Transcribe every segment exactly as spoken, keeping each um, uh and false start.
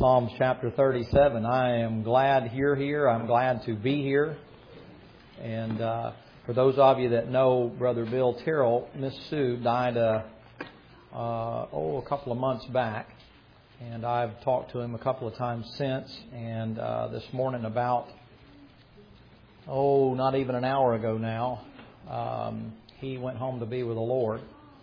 Psalms chapter thirty-seven. I am glad you're here. I'm glad to be here. And uh, for those of you that know Brother Bill Terrell, Miss Sue died uh, uh, oh a couple of months back. And I've talked to him a couple of times since. And uh, this morning about, oh, not even an hour ago now, um, he went home to be with the Lord.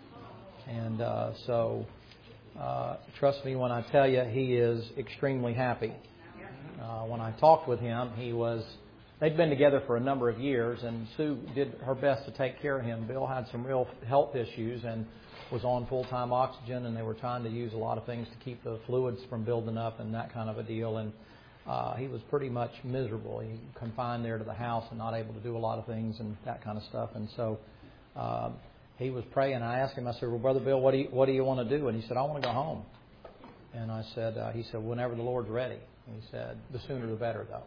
And uh, so... Uh, trust me when I tell you, he is extremely happy. Uh, when I talked with him, he was, they'd been together for a number of years, and Sue did her best to take care of him. Bill had some real health issues and was on full-time oxygen, and they were trying to use a lot of things to keep the fluids from building up and that kind of a deal. And uh, he was pretty much miserable. He confined there to the house and not able to do a lot of things and that kind of stuff. And so... Uh, He was praying. I asked him, I said, well, Brother Bill, what do you, what do you want to do? And he said, I want to go home. And I said, uh, he said, whenever the Lord's ready. And he said, the sooner the better, though.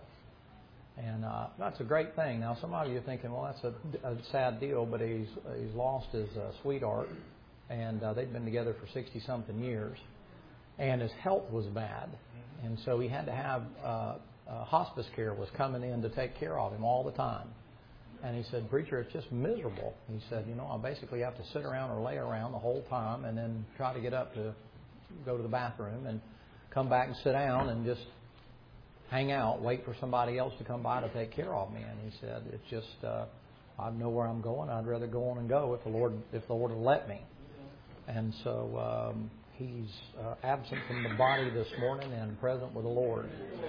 And uh, that's a great thing. Now, some of you are thinking, well, that's a, a sad deal, but he's he's lost his uh, sweetheart, and uh, they'd been together for sixty-something years, and his health was bad. And so he had to have, uh, uh, hospice care was coming in to take care of him all the time. And he said, preacher, it's just miserable. He said, you know, I basically have to sit around or lay around the whole time and then try to get up to go to the bathroom and come back and sit down and just hang out, wait for somebody else to come by to take care of me. And he said, it's just, uh, I know where I'm going. I'd rather go on and go if the Lord, if the Lord will let me. And so um, he's uh, absent from the body this morning and present with the Lord.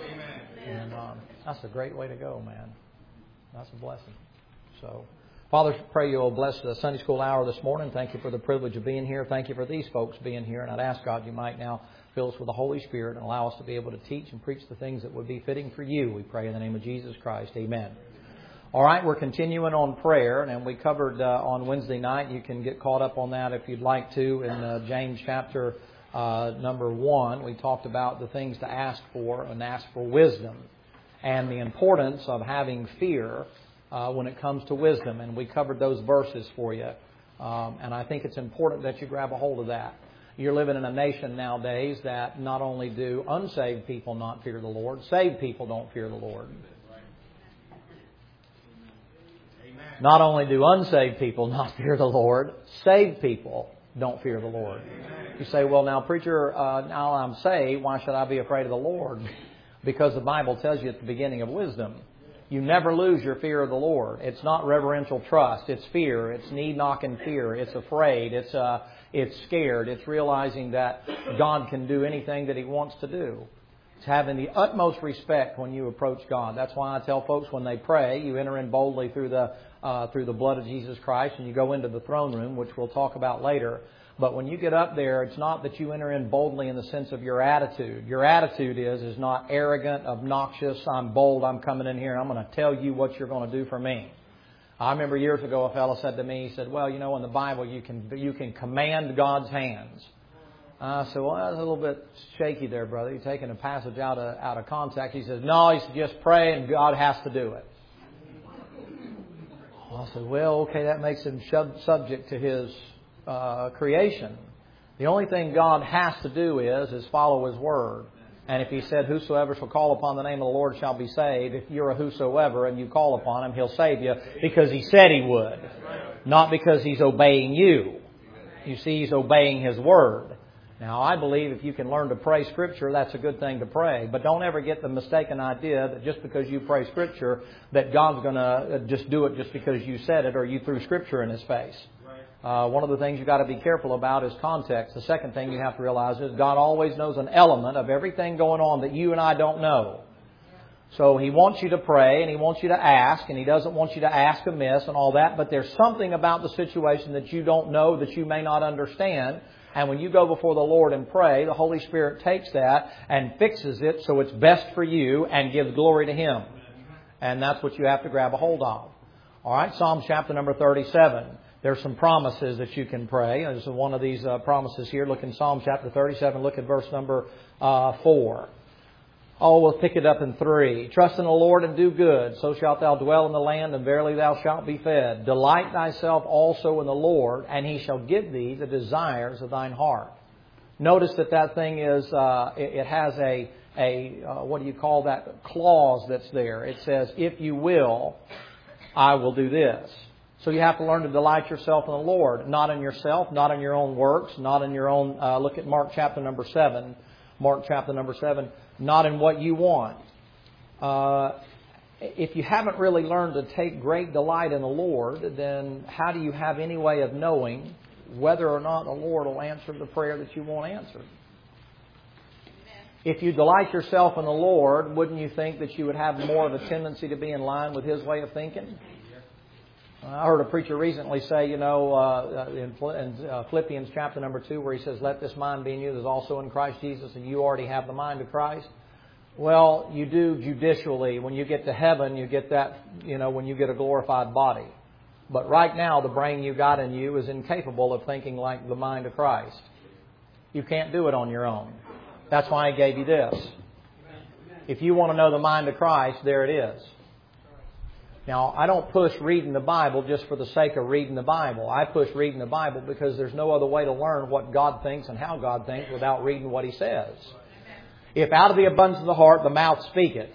And um, that's a great way to go, man. That's a blessing. So, Father, pray you'll bless the Sunday school hour this morning. Thank you for the privilege of being here. Thank you for these folks being here. And I'd ask God you might now fill us with the Holy Spirit and allow us to be able to teach and preach the things that would be fitting for you. We pray in the name of Jesus Christ. Amen. All right, we're continuing on prayer. And we covered uh, on Wednesday night. You can get caught up on that if you'd like to. In uh, James chapter uh, number one, we talked about the things to ask for and ask for wisdom. And the importance of having fear Uh, when it comes to wisdom. And we covered those verses for you. Um, and I think it's important that you grab a hold of that. You're living in a nation nowadays that not only do unsaved people not fear the Lord, saved people don't fear the Lord. Not only do unsaved people not fear the Lord, saved people don't fear the Lord. You say, well, now, preacher, uh, now I'm saved, why should I be afraid of the Lord? Because the Bible tells you at the beginning of wisdom, you never lose your fear of the Lord. It's not reverential trust. It's fear. It's knee-knocking fear. It's afraid. It's uh, it's scared. It's realizing that God can do anything that He wants to do. It's having the utmost respect when you approach God. That's why I tell folks when they pray, you enter in boldly through the uh, through the blood of Jesus Christ, and you go into the throne room, which we'll talk about later. But when you get up there, it's not that you enter in boldly in the sense of your attitude. Your attitude is is not arrogant, obnoxious, I'm bold, I'm coming in here, and I'm going to tell you what you're going to do for me. I remember years ago a fellow said to me, he said, well, you know, in the Bible you can you can command God's hands. I said, well, that's a little bit shaky there, brother. You're taking a passage out of, out of context. He says, no, he said, just pray and God has to do it. I said, well, okay, that makes him subject to his... Uh, creation. The only thing God has to do is is follow His Word. And if He said, whosoever shall call upon the name of the Lord shall be saved, if you're a whosoever and you call upon Him, He'll save you because He said He would. Not because He's obeying you. You see, He's obeying His Word. Now, I believe if you can learn to pray Scripture, that's a good thing to pray. But don't ever get the mistaken idea that just because you pray Scripture, that God's going to just do it just because you said it or you threw Scripture in His face. Uh, one of the things you've got to be careful about is context. The second thing you have to realize is God always knows an element of everything going on that you and I don't know. So He wants you to pray and He wants you to ask, and He doesn't want you to ask amiss and all that. But there's something about the situation that you don't know, that you may not understand. And when you go before the Lord and pray, the Holy Spirit takes that and fixes it so it's best for you and gives glory to Him. And that's what you have to grab a hold of. All right, Psalm chapter number thirty-seven. There's some promises that you can pray. There's one of these uh, promises here. Look in Psalm chapter thirty-seven. Look at verse number uh, four. Oh, we'll pick it up in three. Trust in the Lord and do good. So shalt thou dwell in the land, and verily thou shalt be fed. Delight thyself also in the Lord, and He shall give thee the desires of thine heart. Notice that that thing is, uh, it, it has a, a uh, what do you call that, clause that's there. It says, if you will, I will do this. So you have to learn to delight yourself in the Lord, not in yourself, not in your own works, not in your own, uh, look at Mark chapter number seven, Mark chapter number seven, not in what you want. Uh, if you haven't really learned to take great delight in the Lord, then how do you have any way of knowing whether or not the Lord will answer the prayer that you want answered? If you delight yourself in the Lord, wouldn't you think that you would have more of a tendency to be in line with His way of thinking? I heard a preacher recently say, you know, uh, in Philippians chapter number two, where he says, let this mind be in you that is also in Christ Jesus, and you already have the mind of Christ. Well, you do judicially. When you get to heaven, you get that, you know, when you get a glorified body. But right now, the brain you got in you is incapable of thinking like the mind of Christ. You can't do it on your own. That's why I gave you this. If you want to know the mind of Christ, there it is. Now, I don't push reading the Bible just for the sake of reading the Bible. I push reading the Bible because there's no other way to learn what God thinks and how God thinks without reading what He says. If out of the abundance of the heart the mouth speaketh,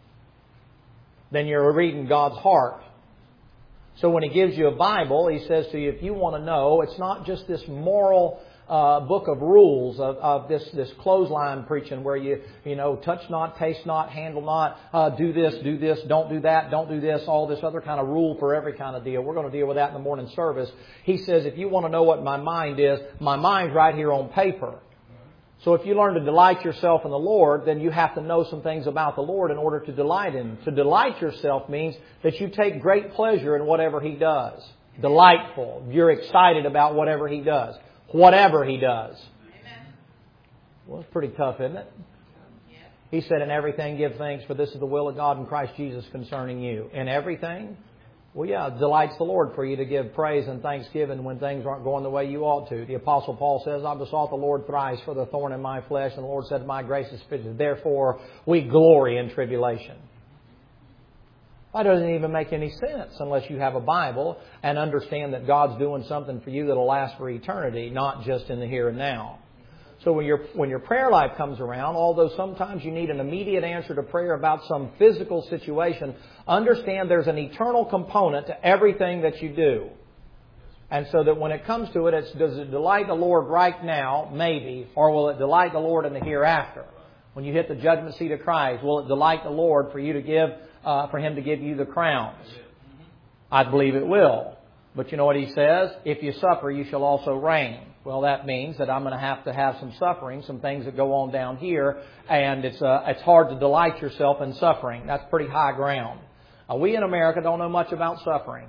then you're reading God's heart. So when He gives you a Bible, He says to you, if you want to know, it's not just this moral uh, book of rules of, of this, this clothesline preaching where you, you know, touch not, taste not, handle not, uh, do this, do this, don't do that, don't do this, all this other kind of rule for every kind of deal. We're going to deal with that in the morning service. He says, if you want to know what my mind is, my mind's right here on paper. So if you learn to delight yourself in the Lord, then you have to know some things about the Lord in order to delight in Him. To delight yourself means that you take great pleasure in whatever He does. Delightful. You're excited about whatever He does. Whatever He does. Amen. Well, it's pretty tough, isn't it? Yeah. He said, in everything give thanks, for this is the will of God in Christ Jesus concerning you. In everything? Well, yeah, it delights the Lord for you to give praise and thanksgiving when things aren't going the way you ought to. The Apostle Paul says, I besought the Lord thrice for the thorn in my flesh, and the Lord said, my grace is sufficient. Therefore, we glory in tribulation. That doesn't even make any sense unless you have a Bible and understand that God's doing something for you that will last for eternity, not just in the here and now. So when your when your prayer life comes around, although sometimes you need an immediate answer to prayer about some physical situation, understand there's an eternal component to everything that you do. And so that when it comes to it, it's, does it delight the Lord right now? Maybe. Or will it delight the Lord in the hereafter? When you hit the judgment seat of Christ, will it delight the Lord for you to give, uh, for Him to give you the crowns? I believe it will. But you know what He says? If you suffer, you shall also reign. Well, that means that I'm going to have to have some suffering, some things that go on down here, and it's uh, it's hard to delight yourself in suffering. That's pretty high ground. Uh, we in America don't know much about suffering.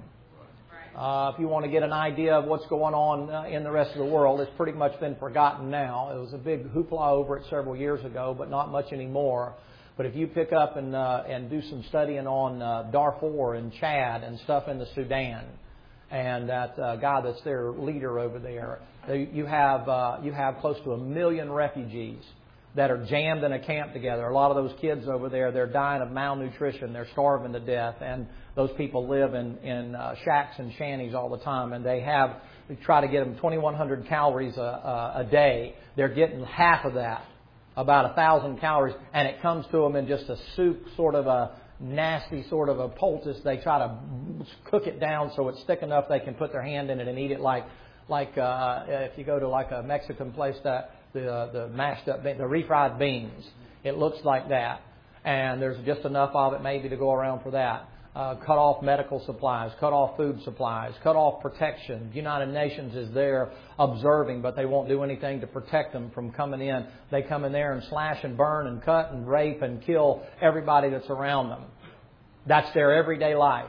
Uh, if you want to get an idea of what's going on uh, in the rest of the world, it's pretty much been forgotten now. It was a big hoopla over it several years ago, but not much anymore. But if you pick up and uh, and do some studying on uh, Darfur and Chad and stuff in the Sudan, and that uh, guy that's their leader over there, they, you have uh, you have close to a million refugees that are jammed in a camp together. A lot of those kids over there, they're dying of malnutrition. They're starving to death. And those people live in, in uh, shacks and shanties all the time. And they have, we try to get them twenty-one hundred calories a, a, a day. They're getting half of that, about one thousand calories. And it comes to them in just a soup, sort of a nasty sort of a poultice. They try to cook it down so it's thick enough they can put their hand in it and eat it like, like uh, if you go to like a Mexican place that, the uh, the mashed up, the refried beans. It looks like that. And there's just enough of it maybe to go around for that. Uh, cut off medical supplies, cut off food supplies, cut off protection. The United Nations is there observing, but they won't do anything to protect them from coming in. They come in there and slash and burn and cut and rape and kill everybody that's around them. That's their everyday life.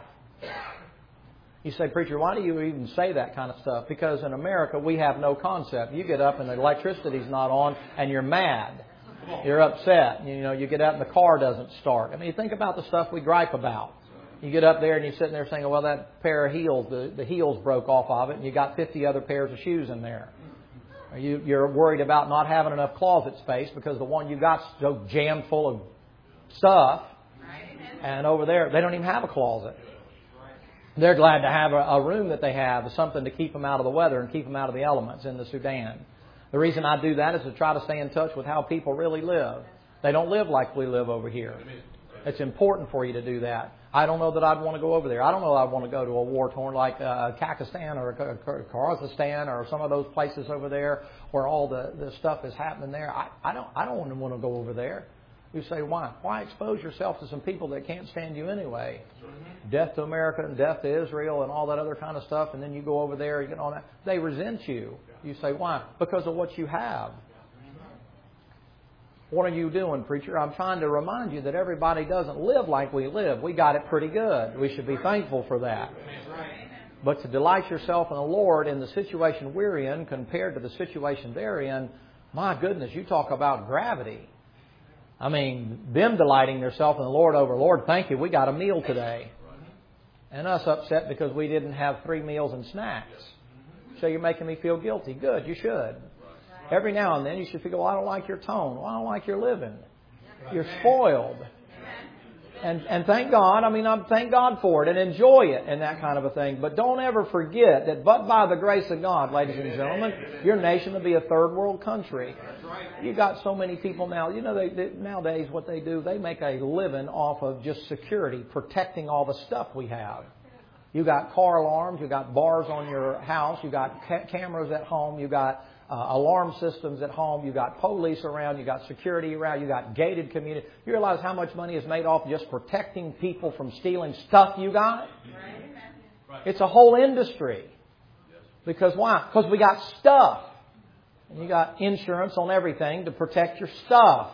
You say, preacher, why do you even say that kind of stuff? Because in America, we have no concept. You get up and the electricity's not on and you're mad. You're upset. You know, you get out and the car doesn't start. I mean, think about the stuff we gripe about. You get up there and you're sitting there saying, well, that pair of heels, the, the heels broke off of it and you got fifty other pairs of shoes in there. You, you're worried about not having enough closet space because the one you got's so jammed full of stuff. And over there, they don't even have a closet. They're glad to have a, a room that they have, something to keep them out of the weather and keep them out of the elements in the Sudan. The reason I do that is to try to stay in touch with how people really live. They don't live like we live over here. It's important for you to do that. I don't know that I'd want to go over there. I don't know that I'd want to go to a war-torn like uh, Kakistan or Kazakhstan or some of those places over there where all the, the stuff is happening there. I, I don't I don't want to go over there. You say, why? Why expose yourself to some people that can't stand you anyway? Death to America and death to Israel and all that other kind of stuff, and then you go over there, you get on that. They resent you. You say, why? Because of what you have. What are you doing, preacher? I'm trying to remind you that everybody doesn't live like we live. We got it pretty good. We should be thankful for that. But to delight yourself in the Lord in the situation we're in compared to the situation they're in, my goodness, you talk about gravity. I mean, them delighting themselves in the Lord over, Lord, thank you, we got a meal today. And us upset because we didn't have three meals and snacks. So you're making me feel guilty. Good, you should. Every now and then you should feel, well, I don't like your tone. Well, I don't like your living. You're spoiled. And and thank God, I mean, I'm thank God for it and enjoy it and that kind of a thing. But don't ever forget that but by the grace of God, ladies and gentlemen, your nation will be a third world country. You got so many people now, you know, they, they nowadays what they do, they make a living off of just security, protecting all the stuff we have. You got car alarms, you got bars on your house, you got ca- cameras at home, you got Uh, alarm systems at home, you got police around, you got security around, you got gated community. You realize how much money is made off just protecting people from stealing stuff you got? It's a whole industry. Because why? Because we got stuff. And you got insurance on everything to protect your stuff.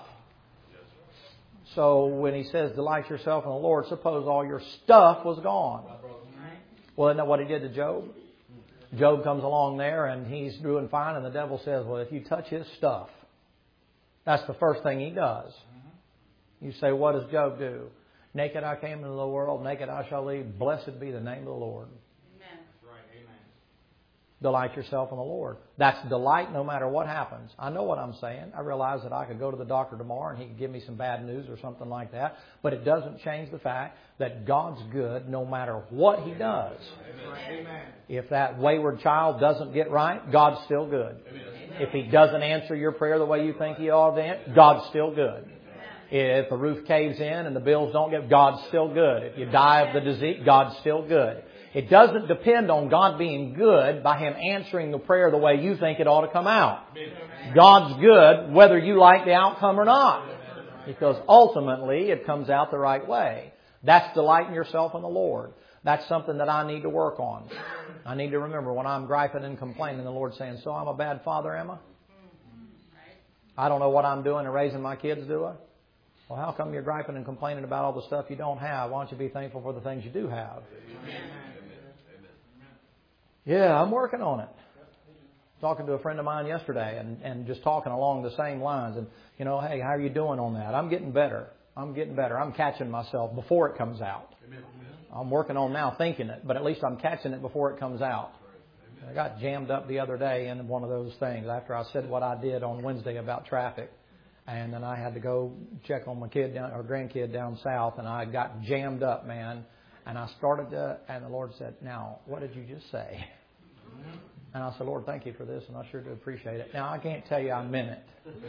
So when he says, delight yourself in the Lord, suppose all your stuff was gone. Well, isn't that what he did to Job? Job comes along there and he's doing fine, and the devil says, well, if you touch his stuff, that's the first thing he does. You say, what does Job do? Naked I came into the world, naked I shall leave. Blessed be the name of the Lord. Amen. Right. Amen. Delight yourself in the Lord. That's delight no matter what happens. I know what I'm saying. I realize that I could go to the doctor tomorrow and he could give me some bad news or something like that. But it doesn't change the fact that God's good no matter what He does. Amen. If that wayward child doesn't get right, God's still good. Amen. If He doesn't answer your prayer the way you think He ought to answer, God's still good. If the roof caves in and the bills don't get, God's still good. If you die of the disease, God's still good. It doesn't depend on God being good by Him answering the prayer the way you think it ought to come out. God's good whether you like the outcome or not. Because ultimately it comes out the right way. That's delighting yourself in the Lord. That's something that I need to work on. I need to remember when I'm griping and complaining, the Lord's saying, so I'm a bad father, am I? I don't know what I'm doing and raising my kids, do I? Well, how come you're griping and complaining about all the stuff you don't have? Why don't you be thankful for the things you do have? Yeah, I'm working on it. Talking to a friend of mine yesterday and, and just talking along the same lines. And, you know, hey, how are you doing on that? I'm getting better. I'm getting better. I'm catching myself before it comes out. I'm working on now thinking it, but at least I'm catching it before it comes out. I got jammed up the other day in one of those things after I said what I did on Wednesday about traffic. And then I had to go check on my kid down, or grandkid down south, and I got jammed up, man. And I started to, and the Lord said, now, what did you just say? And I said, Lord, thank you for this, and I sure do appreciate it. Now, I can't tell you I meant it.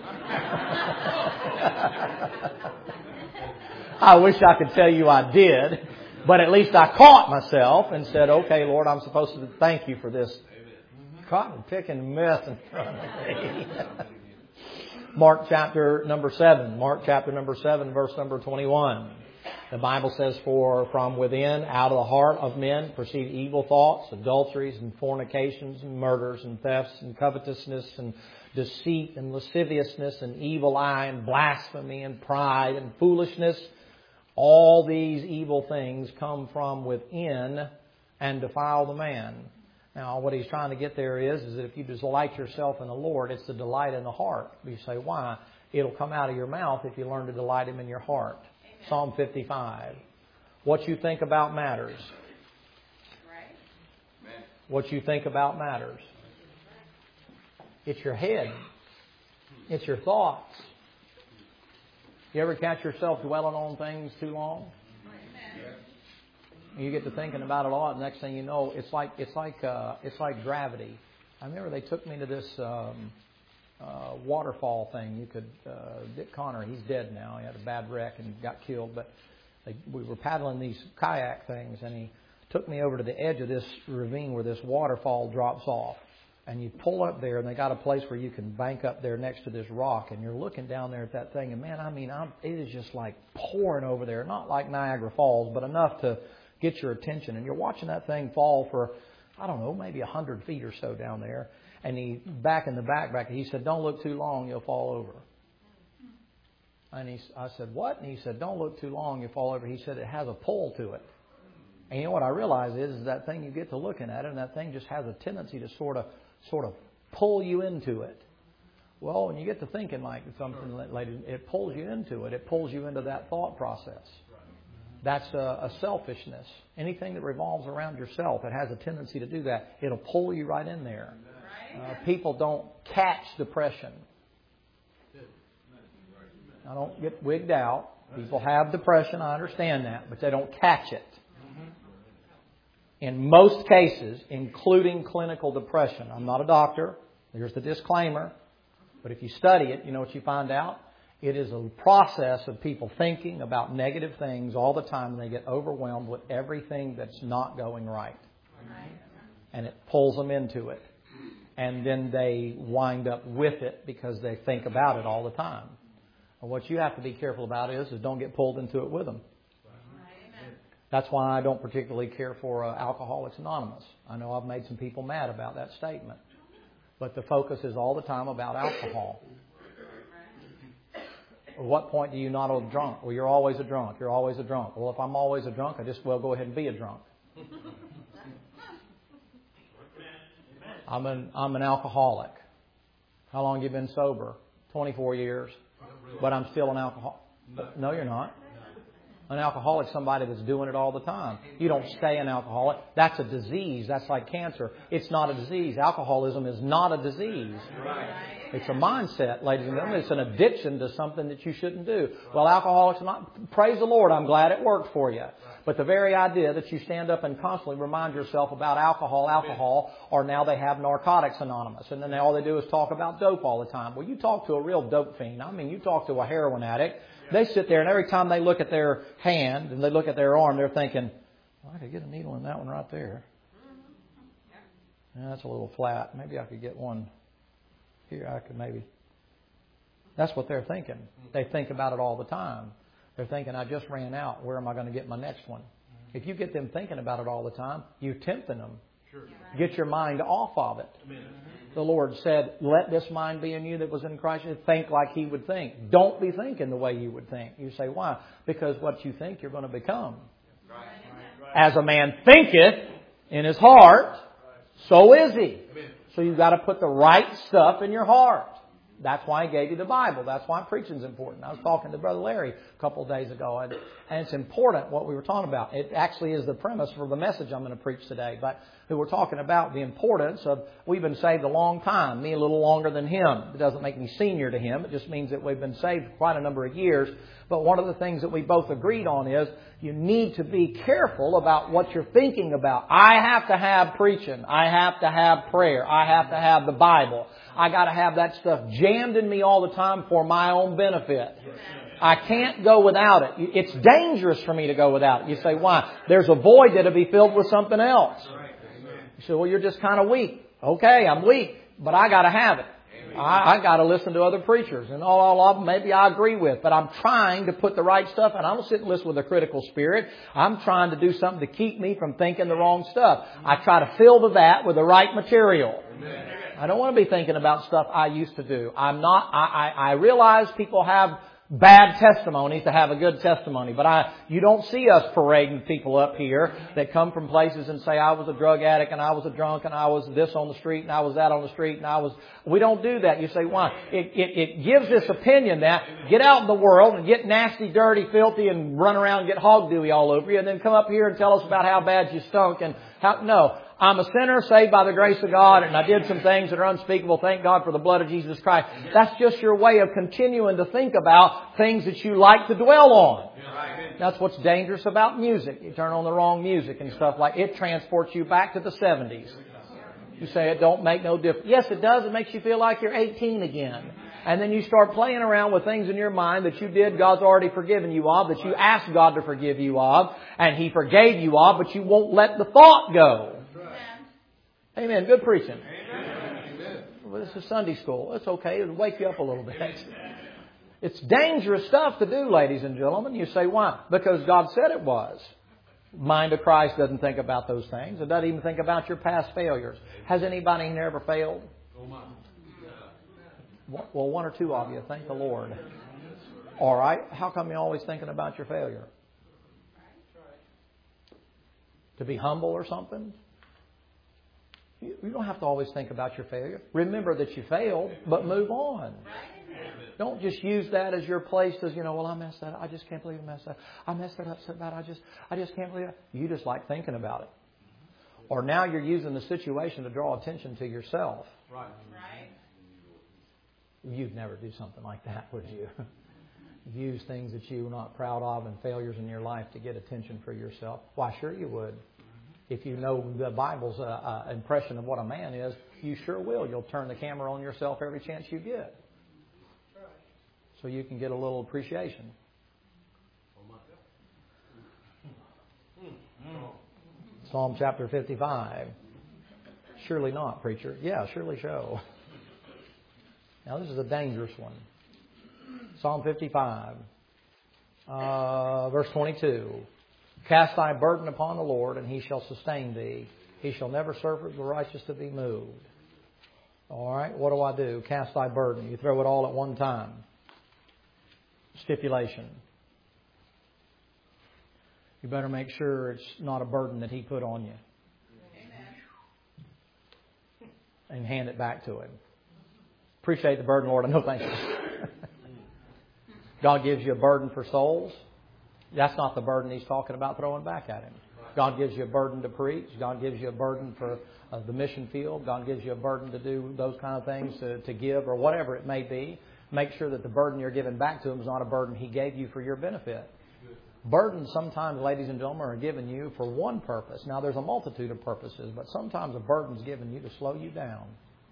I wish I could tell you I did, but at least I caught myself and said, okay, Lord, I'm supposed to thank you for this cotton picking mess in front of me. Mark chapter number seven. Mark chapter number seven, verse number twenty-one. The Bible says, for from within, out of the heart of men, proceed evil thoughts, adulteries and fornications and murders and thefts and covetousness and deceit and lasciviousness and evil eye and blasphemy and pride and foolishness. All these evil things come from within and defile the man. Now, what he's trying to get there is, is that if you delight yourself in the Lord, it's the delight in the heart. You say, why? It'll come out of your mouth if you learn to delight Him in your heart. Amen. Psalm fifty-five. What you think about matters. Right. What you think about matters. It's your head. It's your thoughts. You ever catch yourself dwelling on things too long? You get to thinking about it a lot, and next thing you know, it's like it's like uh, it's like gravity. I remember they took me to this um, uh, waterfall thing. You could, uh, Dick Connor, he's dead now. He had a bad wreck and got killed. But they, we were paddling these kayak things, and he took me over to the edge of this ravine where this waterfall drops off. And you pull up there, and they got a place where you can bank up there next to this rock, and you're looking down there at that thing, and man, I mean, I'm, it is just like pouring over there. Not like Niagara Falls, but enough to get your attention. And you're watching that thing fall for, I don't know, maybe a hundred feet or so down there. And he, back in the back, back, he said, "Don't look too long, you'll fall over." And he, I said, "What?" And he said, "Don't look too long, you'll fall over." He said, "It has a pull to it." And you know what I realize is, is that thing, you get to looking at it, and that thing just has a tendency to sort of sort of pull you into it. Well, when you get to thinking like something like it pulls you into it. It pulls you into that thought process. That's a, a selfishness. Anything that revolves around yourself, it has a tendency to do that. It'll pull you right in there. Uh, people don't catch depression. I don't get wigged out. People have depression, I understand that, but they don't catch it. In most cases, including clinical depression. I'm not a doctor. There's the disclaimer. But if you study it, you know what you find out? It is a process of people thinking about negative things all the time, and they get overwhelmed with everything that's not going right. And it pulls them into it. And then they wind up with it because they think about it all the time. And what you have to be careful about is, is don't get pulled into it with them. That's why I don't particularly care for uh, Alcoholics Anonymous. I know I've made some people mad about that statement. But the focus is all the time about alcohol. At what point do you not a drunk? Well, you're always a drunk. You're always a drunk. Well, if I'm always a drunk, I just, well, go ahead and be a drunk. I'm an, I'm an alcoholic. How long have you been sober? twenty-four years. But I'm still an alcoholic. No, you're not. An alcoholic is somebody that's doing it all the time. You don't stay an alcoholic. That's a disease. That's like cancer. It's not a disease. Alcoholism is not a disease. It's a mindset, ladies and gentlemen. It's an addiction to something that you shouldn't do. Well, alcoholics, not, praise the Lord, I'm glad it worked for you. But the very idea that you stand up and constantly remind yourself about alcohol, alcohol, or now they have Narcotics Anonymous. And then all they do is talk about dope all the time. Well, you talk to a real dope fiend. I mean, you talk to a heroin addict. They sit there, and every time they look at their hand and they look at their arm, they're thinking, well, I could get a needle in that one right there. Yeah, that's a little flat. Maybe I could get one here. I could maybe. That's what they're thinking. They think about it all the time. They're thinking, I just ran out. Where am I going to get my next one? If you get them thinking about it all the time, you're tempting them. Get your mind off of it. The Lord said, let this mind be in you that was in Christ. Think like He would think. Don't be thinking the way you would think. You say, why? Because what you think, you're going to become. As a man thinketh in his heart, so is he. So you've got to put the right stuff in your heart. That's why I gave you the Bible. That's why preaching is important. I was talking to Brother Larry a couple of days ago, and, and it's important what we were talking about. It actually is the premise for the message I'm going to preach today. But we were talking about the importance of, we've been saved a long time, me a little longer than him. It doesn't make me senior to him. It just means that we've been saved for quite a number of years. But one of the things that we both agreed on is you need to be careful about what you're thinking about. I have to have preaching. I have to have prayer. I have to have the Bible. I got to have that stuff jammed in me all the time for my own benefit. I can't go without it. It's dangerous for me to go without it. You say, why? There's a void that'll be filled with something else. You say, well, you're just kind of weak. Okay, I'm weak, but I got to have it. I, I got to listen to other preachers, and all, all of them maybe I agree with, but I'm trying to put the right stuff, and I don't sit and listen with a critical spirit. I'm trying to do something to keep me from thinking the wrong stuff. I try to fill the vat with the right material. Amen. I don't want to be thinking about stuff I used to do. I'm not. I, I, I realize people have bad testimonies to have a good testimony, but I, you don't see us parading people up here that come from places and say, I was a drug addict and I was a drunk and I was this on the street and I was that on the street and I was, we don't do that. You say, why? It, it, it gives this opinion that get out in the world and get nasty, dirty, filthy and run around and get hog dewy all over you and then come up here and tell us about how bad you stunk and how, no. I'm a sinner saved by the grace of God, and I did some things that are unspeakable. Thank God for the blood of Jesus Christ. That's just your way of continuing to think about things that you like to dwell on. That's what's dangerous about music. You turn on the wrong music and stuff like it transports you back to the seventies. You say it don't make no difference. Yes, it does. It makes you feel like you're eighteen again. And then you start playing around with things in your mind that you did, God's already forgiven you of, that you asked God to forgive you of, and He forgave you of, but you won't let the thought go. Amen. Good preaching. Amen. Well, this is Sunday school. It's okay. It'll wake you up a little bit. It's dangerous stuff to do, ladies and gentlemen. You say, why? Because God said it was. Mind of Christ doesn't think about those things. It doesn't even think about your past failures. Has anybody here ever failed? Well, one or two of you. Thank the Lord. All right. How come you're always thinking about your failure? To be humble or something? You don't have to always think about your failure. Remember that you failed, but move on. Don't just use that as your place as, you know, well, I messed that up. I just can't believe I messed that up. I messed that up so bad. I just, I just can't believe it. You just like thinking about it. Or now you're using the situation to draw attention to yourself. Right. You'd never do something like that, would you? Use things that you're not proud of and failures in your life to get attention for yourself. Why, sure you would. If you know the Bible's uh, uh, impression of what a man is, you sure will. You'll turn the camera on yourself every chance you get. So you can get a little appreciation. Psalm chapter fifty-five. Surely not, preacher. Yeah, surely so. Now this is a dangerous one. Psalm fifty-five, uh, verse twenty-two. Cast thy burden upon the Lord, and He shall sustain thee. He shall never suffer the righteous to be moved. All right, what do I do? Cast thy burden. You throw it all at one time. Stipulation. You better make sure it's not a burden that He put on you. And hand it back to Him. Appreciate the burden, Lord. I know, thank you. God gives you a burden for souls. That's not the burden He's talking about throwing back at Him. God gives you a burden to preach. God gives you a burden for uh, the mission field. God gives you a burden to do those kind of things, to, to give or whatever it may be. Make sure that the burden you're giving back to Him is not a burden He gave you for your benefit. Burdens sometimes, ladies and gentlemen, are given you for one purpose. Now, there's a multitude of purposes, but sometimes a burden's given you to slow you down.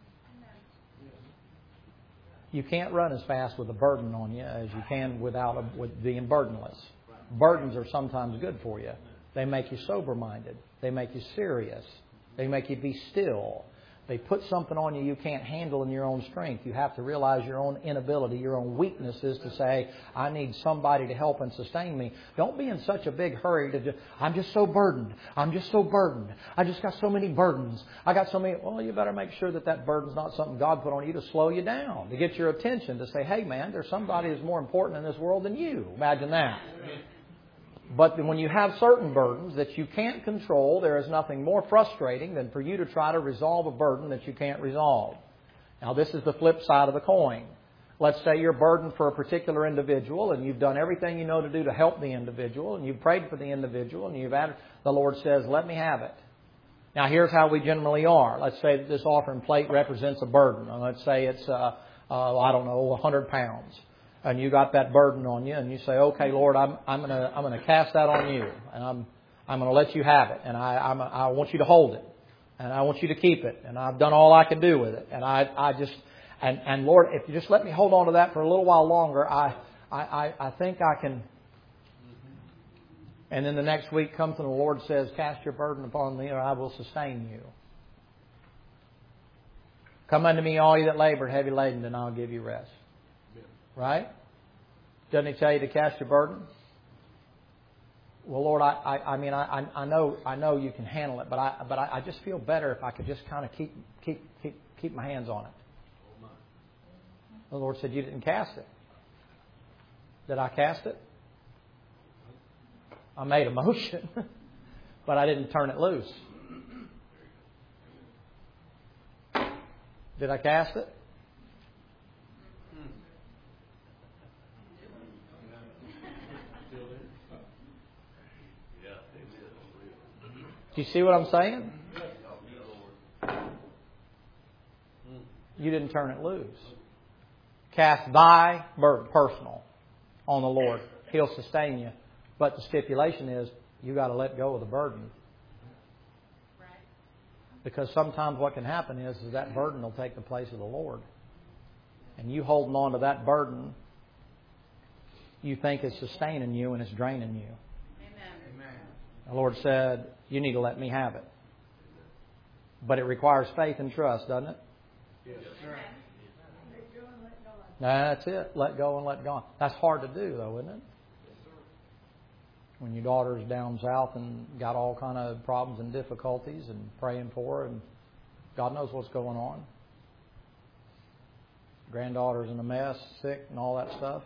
You can't run as fast with a burden on you as you can without a, with being burdenless. Burdens are sometimes good for you. They make you sober-minded. They make you serious. They make you be still. They put something on you you can't handle in your own strength. You have to realize your own inability, your own weaknesses to say, I need somebody to help and sustain me. Don't be in such a big hurry to just, I'm just so burdened. I'm just so burdened. I just got so many burdens. I got so many. Well, you better make sure that that burden's not something God put on you to slow you down, to get your attention, to say, hey, man, there's somebody who's more important in this world than you. Imagine that. But when you have certain burdens that you can't control, there is nothing more frustrating than for you to try to resolve a burden that you can't resolve. Now, this is the flip side of the coin. Let's say you're burdened for a particular individual and you've done everything you know to do to help the individual and you've prayed for the individual and you've added, the Lord says, let me have it. Now, here's how we generally are. Let's say that this offering plate represents a burden. Let's say it's, uh, uh, I don't know, one hundred pounds. And you got that burden on you, and you say, "Okay, Lord, I'm I'm gonna I'm gonna cast that on you, and I'm I'm gonna let you have it, and I I'm, I want you to hold it, and I want you to keep it, and I've done all I can do with it, and I I just and and Lord, if you just let me hold on to that for a little while longer, I I I, I think I can." And then the next week comes and the Lord says, "Cast your burden upon me, or I will sustain you. Come unto me, all you that labor and heavy laden, and I'll give you rest." Right? Doesn't He tell you to cast your burden? Well, Lord, I, I, I mean, I, I know, I know you can handle it, but I, but I, I just feel better if I could just kind of keep, keep, keep, keep my hands on it. The Lord said, "You didn't cast it." Did I cast it? I made a motion, but I didn't turn it loose. Did I cast it? Do you see what I'm saying? You didn't turn it loose. Cast thy burden, personal, on the Lord. He'll sustain you. But the stipulation is, you got to let go of the burden. Because sometimes what can happen is, is that burden will take the place of the Lord. And you holding on to that burden, you think is sustaining you and it's draining you. Amen. The Lord said, you need to let me have it. But it requires faith and trust, doesn't it? Yes, sir. That's it. Let go and let God. That's hard to do, though, isn't it? Yes, sir. When your daughter's down south and got all kind of problems and difficulties and praying for her, and God knows what's going on. Granddaughter's in a mess, sick, and all that stuff.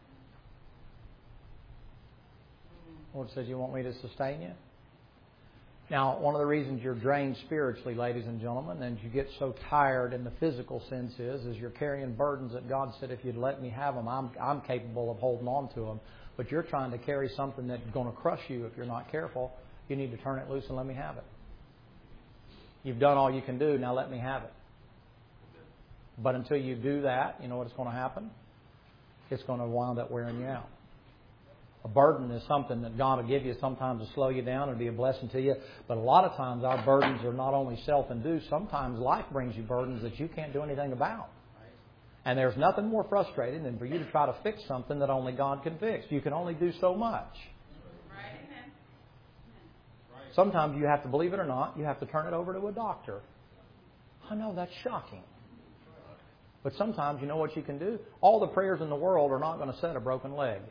Lord says, you want me to sustain you? Now, one of the reasons you're drained spiritually, ladies and gentlemen, and you get so tired in the physical sense is, is you're carrying burdens that God said, if you'd let me have them, I'm, I'm capable of holding on to them. But you're trying to carry something that's going to crush you if you're not careful. You need to turn it loose and let me have it. You've done all you can do, now let me have it. But until you do that, you know what's going to happen? It's going to wind up wearing you out. A burden is something that God will give you sometimes to slow you down and be a blessing to you. But a lot of times our burdens are not only self-induced. Sometimes life brings you burdens that you can't do anything about. And there's nothing more frustrating than for you to try to fix something that only God can fix. You can only do so much. Sometimes you have to, believe it or not, you have to turn it over to a doctor. I know, that's shocking. But sometimes you know what you can do? All the prayers in the world are not going to set a broken leg.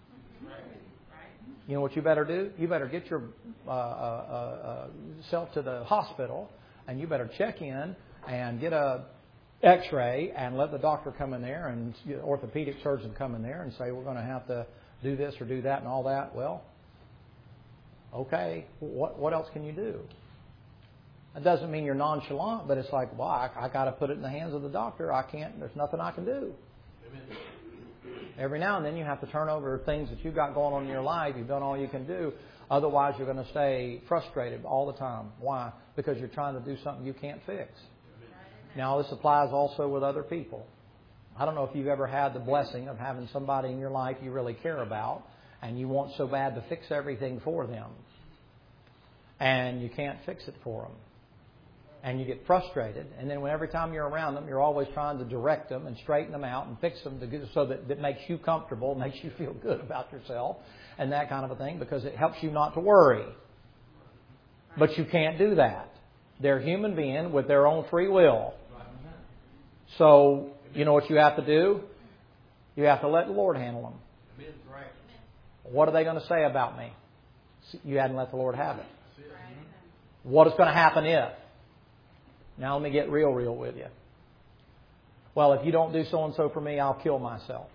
You know what you better do? You better get your uh, uh, uh, self to the hospital, and you better check in and get a X-ray and let the doctor come in there and the orthopedic surgeon come in there and say, we're going to have to do this or do that and all that. Well, okay, what what else can you do? That doesn't mean you're nonchalant, but it's like, well, I, I got to put it in the hands of the doctor. I can't, there's nothing I can do. Amen. Every now and then you have to turn over things that you've got going on in your life. You've done all you can do. Otherwise, you're going to stay frustrated all the time. Why? Because you're trying to do something you can't fix. Now, this applies also with other people. I don't know if you've ever had the blessing of having somebody in your life you really care about, and you want so bad to fix everything for them, and you can't fix it for them. And you get frustrated, and then when every time you're around them, you're always trying to direct them and straighten them out and fix them to get, so that it makes you comfortable, makes you feel good about yourself, and that kind of a thing, because it helps you not to worry. But you can't do that. They're human beings with their own free will. So, you know what you have to do? You have to let the Lord handle them. What are they going to say about me? You hadn't let the Lord have it. What is going to happen if? Now let me get real, real with you. Well, if you don't do so-and-so for me, I'll kill myself.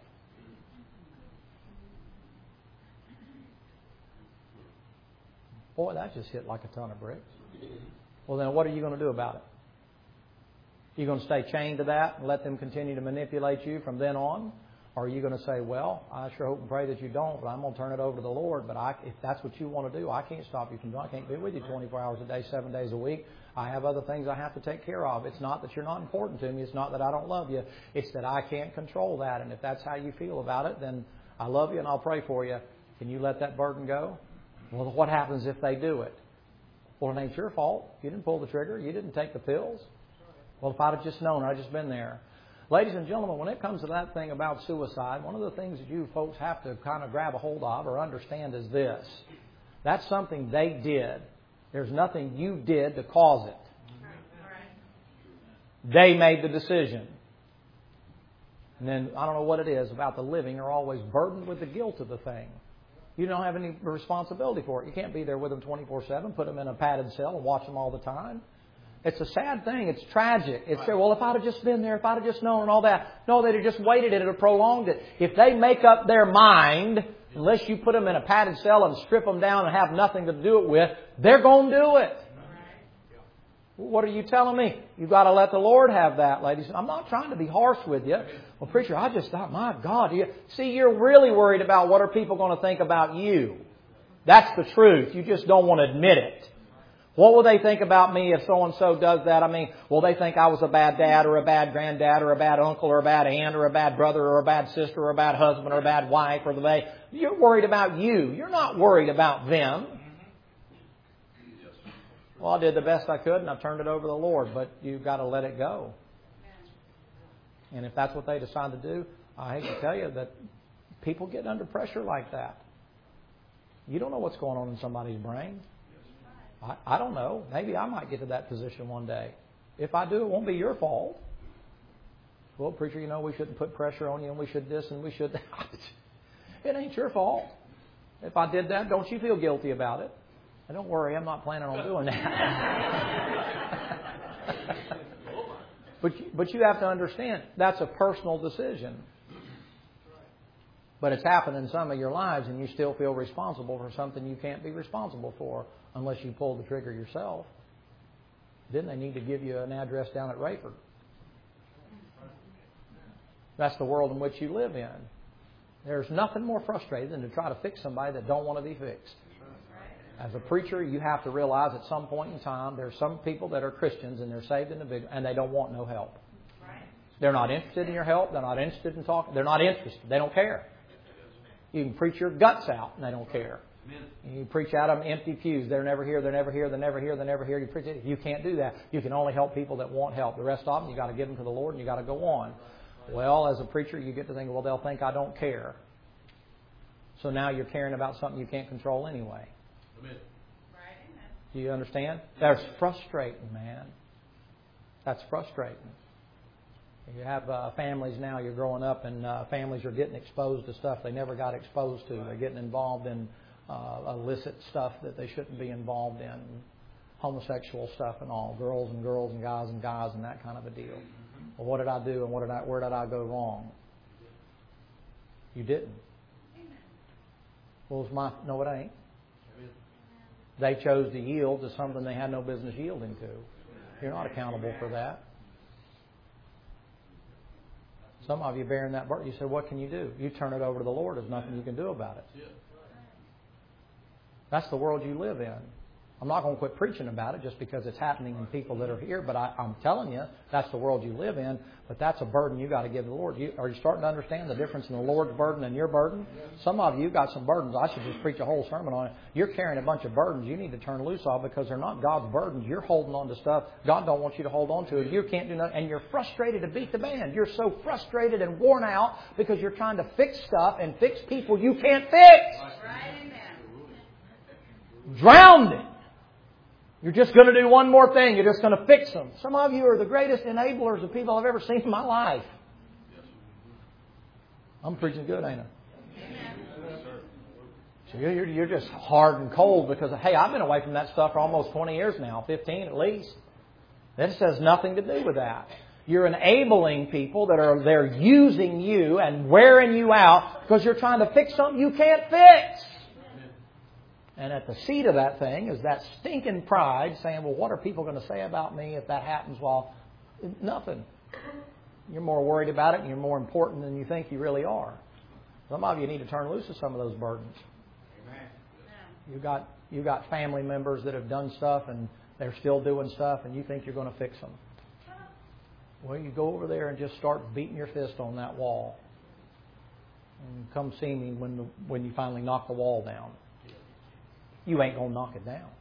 Boy, that just hit like a ton of bricks. Well, then what are you going to do about it? Are you going to stay chained to that and let them continue to manipulate you from then on? Or are you going to say, well, I sure hope and pray that you don't, but I'm going to turn it over to the Lord. But I, if that's what you want to do, I can't stop you from doing it. I can't be with you twenty-four hours a day, seven days a week. I have other things I have to take care of. It's not that you're not important to me. It's not that I don't love you. It's that I can't control that. And if that's how you feel about it, then I love you and I'll pray for you. Can you let that burden go? Well, what happens if they do it? Well, it ain't your fault. You didn't pull the trigger. You didn't take the pills. Well, if I'd have just known, I'd just been there. Ladies and gentlemen, when it comes to that thing about suicide, one of the things that you folks have to kind of grab a hold of or understand is this. That's something they did. There's nothing you did to cause it. They made the decision. And then, I don't know what it is about the living are always burdened with the guilt of the thing. You don't have any responsibility for it. You can't be there with them twenty-four seven, put them in a padded cell and watch them all the time. It's a sad thing. It's tragic. It's, well, if I'd have just been there, if I'd have just known and all that. No, they'd have just waited. It would have prolonged it. If they make up their mind, unless you put them in a padded cell and strip them down and have nothing to do it with, they're going to do it. What are you telling me? You've got to let the Lord have that, ladies. I'm not trying to be harsh with you. Well, preacher, I just thought, my God. You, see, you're really worried about what are people going to think about you. That's the truth. You just don't want to admit it. What will they think about me if so-and-so does that? I mean, will they think I was a bad dad or a bad granddad or a bad uncle or a bad aunt or a bad brother or a bad sister or a bad husband or a bad wife or the they? You're worried about you. You're not worried about them. Well, I did the best I could and I turned it over to the Lord, but you've got to let it go. And if that's what they decide to do, I hate to tell you that people get under pressure like that. You don't know what's going on in somebody's brain. I, I don't know. Maybe I might get to that position one day. If I do, it won't be your fault. Well, preacher, you know, we shouldn't put pressure on you and we should this and we should that. It ain't your fault. If I did that, don't you feel guilty about it? And don't worry, I'm not planning on doing that. but, you, but you have to understand, that's a personal decision. But it's happened in some of your lives and you still feel responsible for something you can't be responsible for unless you pull the trigger yourself. Then they need to give you an address down at Rayford. That's the world in which you live in. There's nothing more frustrating than to try to fix somebody that don't want to be fixed. As a preacher, you have to realize at some point in time there's some people that are Christians and they're saved individuals and they don't want no help. They're not interested in your help. They're not interested in talking. They're not interested. They don't care. You can preach your guts out and they don't care. You preach out of them empty pews. They're never here. They're never here. They're never here. They're never here. You preach it. You can't do that. You can only help people that want help. The rest of them, you got to give them to the Lord and you got to go on. Well, as a preacher, you get to think, well, they'll think I don't care. So now you're caring about something you can't control anyway. Do you understand? That's frustrating, man. That's frustrating. You have uh, families now, you're growing up, and uh, families are getting exposed to stuff they never got exposed to. They're getting involved in uh, illicit stuff that they shouldn't be involved in, homosexual stuff and all, girls and girls and guys and guys and that kind of a deal. Well, what did I do and what did I, where did I go wrong? You didn't. Well, it's my, no, it ain't. They chose to yield to something they had no business yielding to. You're not accountable for that. Some of you bearing that burden, you say, what can you do? You turn it over to the Lord. There's nothing you can do about it. That's the world you live in. I'm not going to quit preaching about it just because it's happening in people that are here, but I, I'm telling you, that's the world you live in, but that's a burden you got to give to the Lord. You, are you starting to understand the difference in the Lord's burden and your burden? Some of you got some burdens. I should just preach a whole sermon on it. You're carrying a bunch of burdens you need to turn loose of because they're not God's burdens. You're holding on to stuff God don't want you to hold on to. You can't do nothing, and you're frustrated to beat the band. You're so frustrated and worn out because you're trying to fix stuff and fix people you can't fix. Drowned it. You're just going to do one more thing. You're just going to fix them. Some of you are the greatest enablers of people I've ever seen in my life. I'm preaching good, ain't I? So you're, you're just hard and cold because, hey, I've been away from that stuff for almost twenty years now, fifteen at least. This has nothing to do with that. You're enabling people that are they're using you and wearing you out because you're trying to fix something you can't fix. And at the seat of that thing is that stinking pride saying, well, what are people going to say about me if that happens? Well, nothing. You're more worried about it and you're more important than you think you really are. Some of you need to turn loose of some of those burdens. You've got, you've got family members that have done stuff and they're still doing stuff and you think you're going to fix them. Well, you go over there and just start beating your fist on that wall. And come see me when, the, when you finally knock the wall down. You ain't going to knock it down.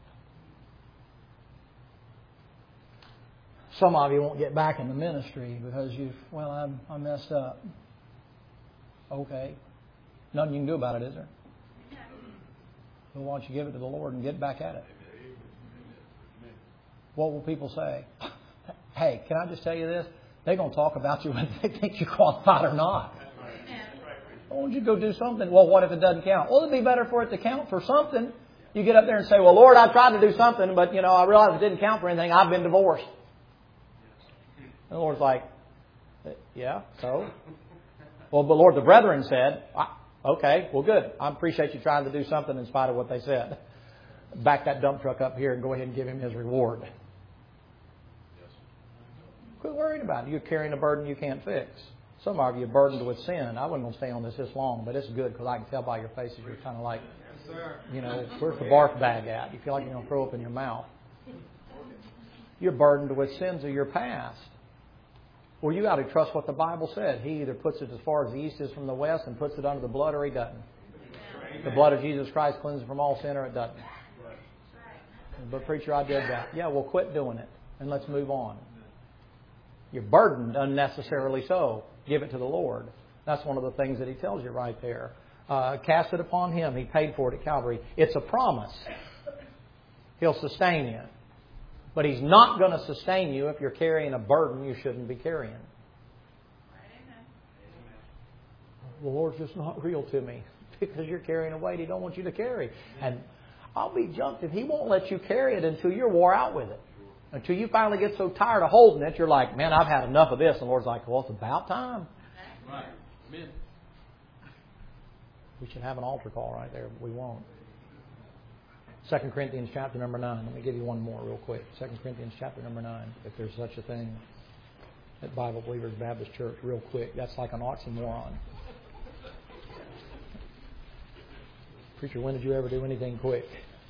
Some of you won't get back in the ministry because you've, well, I'm, I messed up. Okay. Nothing you can do about it, is there? Well, why don't you give it to the Lord and get back at it? What will people say? Hey, can I just tell you this? They're going to talk about you whether they think you're qualified or not. Why don't you go do something? Well, what if it doesn't count? Well, it'd be better for it to count for something. You get up there and say, well, Lord, I tried to do something, but, you know, I realized it didn't count for anything. I've been divorced. And the Lord's like, yeah, so? Well, but Lord, the brethren said, okay, well, good. I appreciate you trying to do something in spite of what they said. Back that dump truck up here and go ahead and give him his reward. Quit worrying about it. You're carrying a burden you can't fix. Some of you are burdened with sin. I wasn't going to stay on this this long, but it's good because I can tell by your faces you're kind of like, you know, where's the barf bag at? You feel like you're going to throw up in your mouth. You're burdened with sins of your past. Well, you got to trust what the Bible said. He either puts it as far as the east is from the west and puts it under the blood, or he doesn't. The blood of Jesus Christ cleanses from all sin, or it doesn't. But preacher, I did that. Yeah, well, quit doing it and let's move on. You're burdened unnecessarily so. Give it to the Lord. That's one of the things that He tells you right there. Uh, cast it upon Him. He paid for it at Calvary. It's a promise. He'll sustain you. But He's not going to sustain you if you're carrying a burden you shouldn't be carrying. The Lord's just not real to me because you're carrying a weight He don't want you to carry. And I'll be jumped if He won't let you carry it until you're wore out with it. Until you finally get so tired of holding it, you're like, man, I've had enough of this. And the Lord's like, well, it's about time. Right. Amen. We should have an altar call right there, but we won't. Second Corinthians chapter number nine. Let me give you one more real quick. Second Corinthians chapter number nine, if there's such a thing at Bible Believers Baptist Church, real quick. That's like an oxymoron. Preacher, when did you ever do anything quick?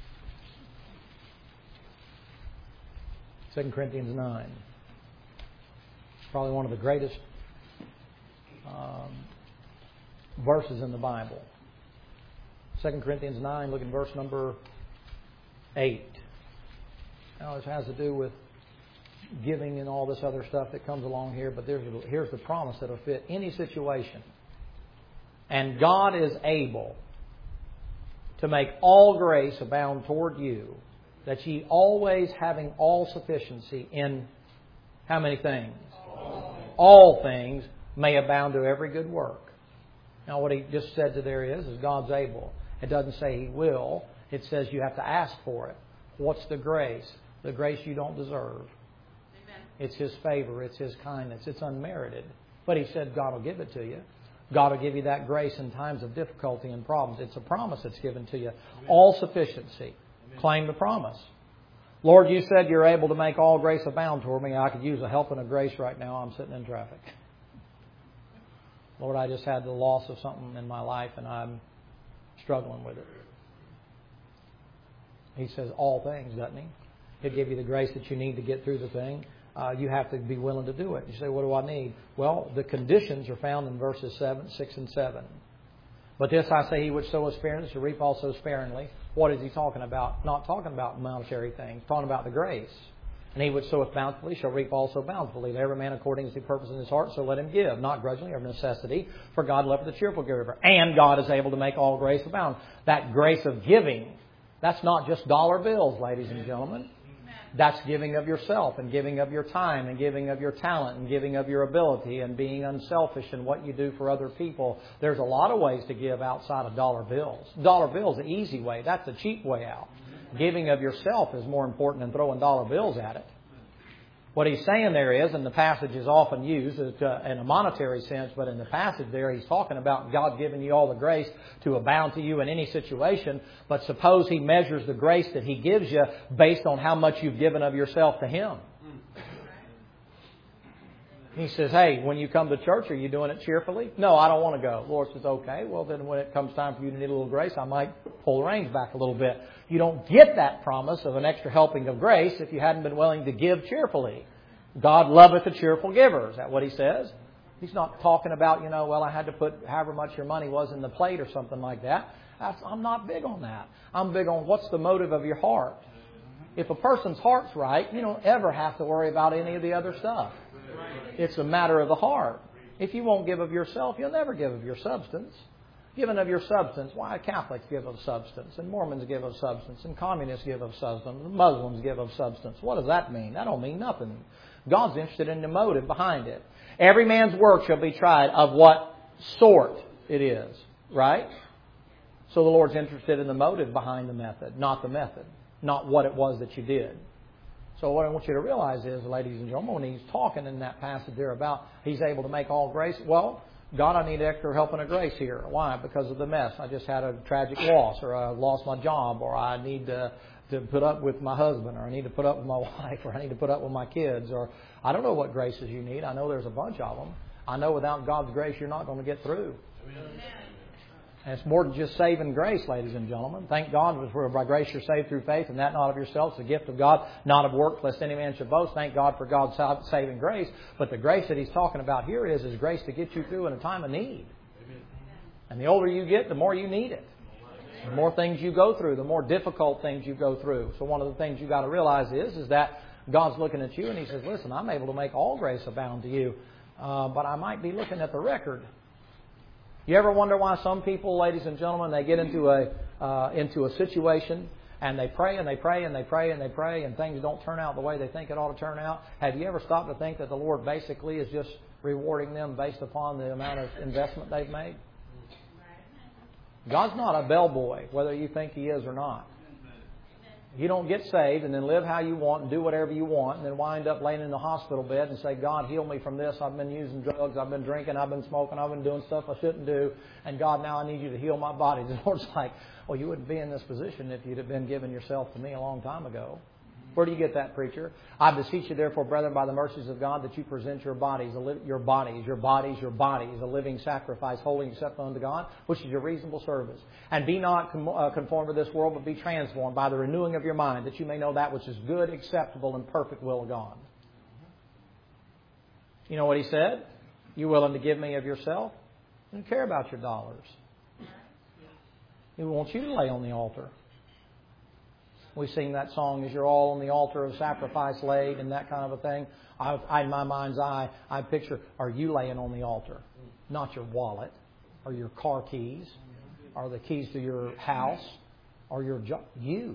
Second Corinthians nine. Probably one of the greatest um, verses in the Bible. Second Corinthians nine, look at verse number eight. Now this has to do with giving and all this other stuff that comes along here, but there's, here's the promise that will fit any situation. And God is able to make all grace abound toward you, that ye always having all sufficiency in how many things? All. All things may abound to every good work. Now what he just said to there is, is God's able. It doesn't say He will. It says you have to ask for it. What's the grace? The grace you don't deserve. Amen. It's His favor. It's His kindness. It's unmerited. But He said God will give it to you. God will give you that grace in times of difficulty and problems. It's a promise that's given to you. Amen. All sufficiency. Amen. Claim the promise. Lord, you said you're able to make all grace abound toward me. I could use a helping of grace right now. I'm sitting in traffic. Lord, I just had the loss of something in my life and I'm struggling with it. He says all things, doesn't He? He'll give you the grace that you need to get through the thing. Uh, you have to be willing to do it. You say, what do I need? Well, the conditions are found in verses seven, six, and seven. But this I say, he which soweth sparingly shall reap also sparingly. What is he talking about? Not talking about monetary things. Talking about the grace. And he which soweth bountifully shall reap also bountifully. Let every man according as he purpose in his heart, so let him give, not grudgingly or of necessity, for God loveth the cheerful giver. And God is able to make all grace abound. That grace of giving, that's not just dollar bills, ladies and gentlemen. That's giving of yourself and giving of your time and giving of your talent and giving of your ability and being unselfish in what you do for other people. There's a lot of ways to give outside of dollar bills. Dollar bills is the easy way. That's the cheap way out. Giving of yourself is more important than throwing dollar bills at it. What he's saying there is, and the passage is often used in a monetary sense, but in the passage there he's talking about God giving you all the grace to abound to you in any situation. But suppose He measures the grace that He gives you based on how much you've given of yourself to Him. He says, hey, when you come to church, are you doing it cheerfully? No, I don't want to go. The Lord says, okay, well then when it comes time for you to need a little grace, I might pull the reins back a little bit. You don't get that promise of an extra helping of grace if you hadn't been willing to give cheerfully. God loveth a cheerful giver. Is that what He says? He's not talking about, you know, well, I had to put however much your money was in the plate or something like that. That's, I'm not big on that. I'm big on what's the motive of your heart. If a person's heart's right, you don't ever have to worry about any of the other stuff. It's a matter of the heart. If you won't give of yourself, you'll never give of your substance. Giving of your substance, why Catholics give of substance, and Mormons give of substance, and Communists give of substance, and Muslims give of substance. What does that mean? That don't mean nothing. God's interested in the motive behind it. Every man's work shall be tried of what sort it is, right? So the Lord's interested in the motive behind the method, not the method, not what it was that you did. So what I want you to realize is, ladies and gentlemen, when he's talking in that passage there about he's able to make all grace, well, God, I need extra help and a grace here. Why? Because of the mess. I just had a tragic loss, or I lost my job, or I need to, to put up with my husband, or I need to put up with my wife, or I need to put up with my kids, or I don't know what graces you need. I know there's a bunch of them. I know without God's grace you're not going to get through. Amen. And it's more than just saving grace, ladies and gentlemen. Thank God for by grace you're saved through faith, and that not of yourselves, the gift of God, not of works, lest any man should boast. Thank God for God's saving grace. But the grace that he's talking about here is, is grace to get you through in a time of need. Amen. And the older you get, the more you need it. The more things you go through, the more difficult things you go through. So one of the things you got to realize is, is that God's looking at you and He says, listen, I'm able to make all grace abound to you, uh, but I might be looking at the record. You ever wonder why some people, ladies and gentlemen, they get into a uh, into a situation and they pray and they pray and they pray and they pray and things don't turn out the way they think it ought to turn out? Have you ever stopped to think that the Lord basically is just rewarding them based upon the amount of investment they've made? God's not a bellboy, whether you think He is or not. You don't get saved and then live how you want and do whatever you want and then wind up laying in the hospital bed and say, God, heal me from this. I've been using drugs. I've been drinking. I've been smoking. I've been doing stuff I shouldn't do. And God, now I need you to heal my body. The Lord's like, well, you wouldn't be in this position if you'd have been giving yourself to me a long time ago. Where do you get that, preacher? I beseech you, therefore, brethren, by the mercies of God, that you present your bodies, your bodies, your bodies, your bodies, a living sacrifice, holy and acceptable unto God, which is your reasonable service. And be not conformed to this world, but be transformed by the renewing of your mind, that you may know that which is good, acceptable, and perfect will of God. You know what He said? You willing to give me of yourself? He doesn't care about your dollars. He wants you to lay on the altar. We sing that song, "Is Your All on the Altar of Sacrifice Laid," and that kind of a thing. I, I, in my mind's eye, I picture, are you laying on the altar? Not your wallet, or your car keys, or the keys to your house, or your job. You.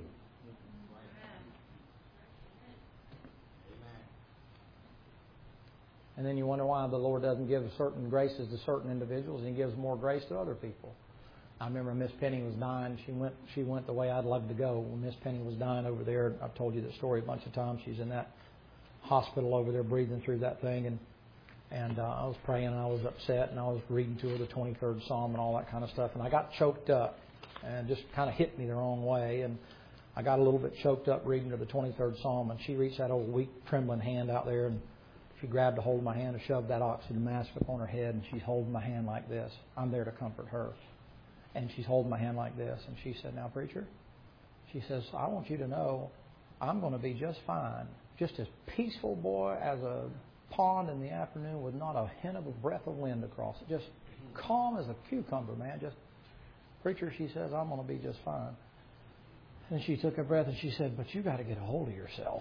And then you wonder why the Lord doesn't give certain graces to certain individuals, and He gives more grace to other people. I remember Miss Penny was dying. She went She went the way I'd love to go. When Miss Penny was dying over there, I've told you the story a bunch of times. She's in that hospital over there breathing through that thing. And and uh, I was praying and I was upset and I was reading to her the twenty-third Psalm and all that kind of stuff. And I got choked up and just kind of hit me the wrong way. And I got a little bit choked up reading her the twenty-third Psalm. And she reached that old weak, trembling hand out there and she grabbed a hold of my hand and shoved that oxygen mask up on her head. And she's holding my hand like this. I'm there to comfort her. And she's holding my hand like this. And she said, now, preacher, she says, I want you to know I'm going to be just fine. Just as peaceful, boy, as a pond in the afternoon with not a hint of a breath of wind across it. Just calm as a cucumber, man. Just, preacher, she says, I'm going to be just fine. And she took a breath and she said, but you got to get a hold of yourself.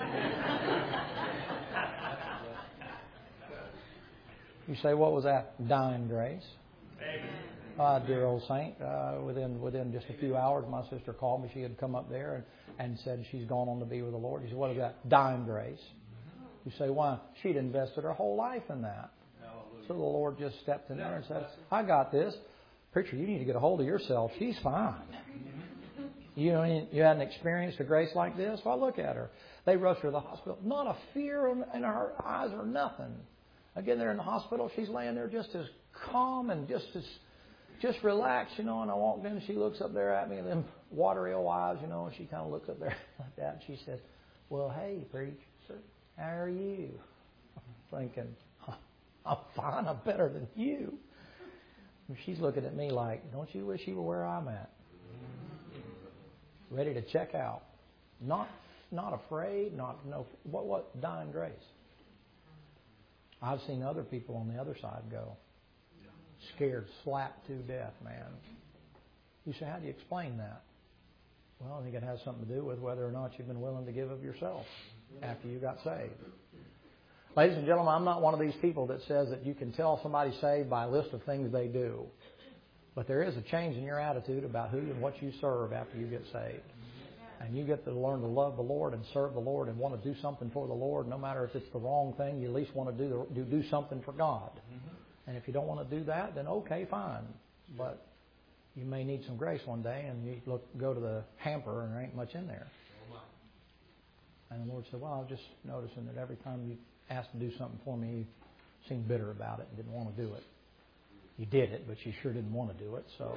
You say, what was that? Dying grace. Uh, dear old saint, uh, within within just a few hours, my sister called me. She had come up there and, and said she's gone on to be with the Lord. She said, what is that? Dying grace. You say, why? She'd invested her whole life in that. So the Lord just stepped in there and said, I got this. Preacher, you need to get a hold of yourself. She's fine. You know, you hadn't experienced a grace like this? Well, look at her. They rushed her to the hospital. Not a fear in her eyes or nothing. Again, they're in the hospital. She's laying there just as calm and just as just relaxed, you know. And I walked in and she looks up there at me, and them watery old eyes, you know, and she kind of looks up there like that. And she says, well, hey, preacher, how are you? I'm thinking, I'm fine. I'm better than you. And she's looking at me like, don't you wish you were where I'm at? Ready to check out. Not not afraid, not no what what dying grace. I've seen other people on the other side go. Scared, slapped to death, man. You say, how do you explain that? Well, I think it has something to do with whether or not you've been willing to give of yourself after you got saved. Ladies and gentlemen, I'm not one of these people that says that you can tell somebody saved by a list of things they do. But there is a change in your attitude about who and what you serve after you get saved. And you get to learn to love the Lord and serve the Lord and want to do something for the Lord. No matter if it's the wrong thing, you at least want to do, do, do something for God. And if you don't want to do that, then okay, fine. But you may need some grace one day, and you look go to the hamper and there ain't much in there. And the Lord said, well, I was just noticing that every time you asked to do something for me, you seemed bitter about it and didn't want to do it. You did it, but you sure didn't want to do it. So,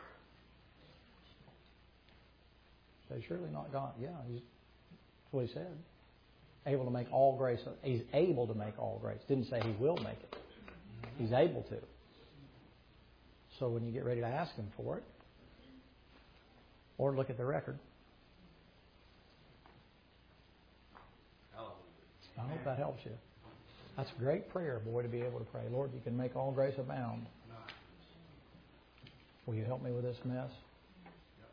so surely not God. Yeah, he's, that's what He said. Able to make all grace. He's able to make all grace. Didn't say He will make it. He's able to. So when you get ready to ask Him for it, or look at the record. I hope that helps you. That's a great prayer, boy, to be able to pray. Lord, you can make all grace abound. Will you help me with this mess?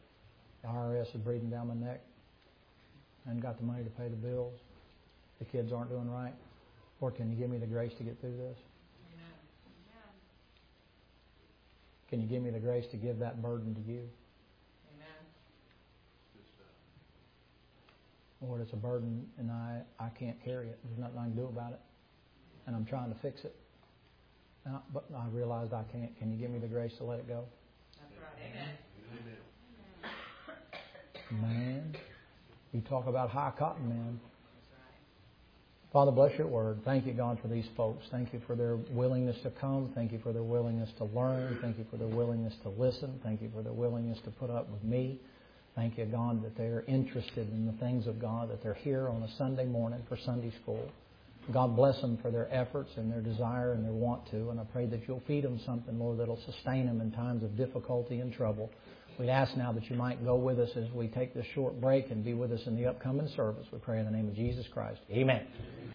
The I R S is breathing down my neck. I haven't got the money to pay the bills. The kids aren't doing right. Lord, can you give me the grace to get through this? Can you give me the grace to give that burden to you? Lord, it's a burden and I, I can't carry it. There's nothing I can do about it. And I'm trying to fix it. Now, but I realized I can't. Can you give me the grace to let it go? That's right. Amen. Man, you talk about high cotton, man. Father, bless your word. Thank you, God, for these folks. Thank you for their willingness to come. Thank you for their willingness to learn. Thank you for their willingness to listen. Thank you for their willingness to put up with me. Thank you, God, that they're interested in the things of God, that they're here on a Sunday morning for Sunday school. God bless them for their efforts and their desire and their want to. And I pray that you'll feed them something, Lord, that will sustain them in times of difficulty and trouble. We'd ask now that you might go with us as we take this short break and be with us in the upcoming service. We pray in the name of Jesus Christ. Amen.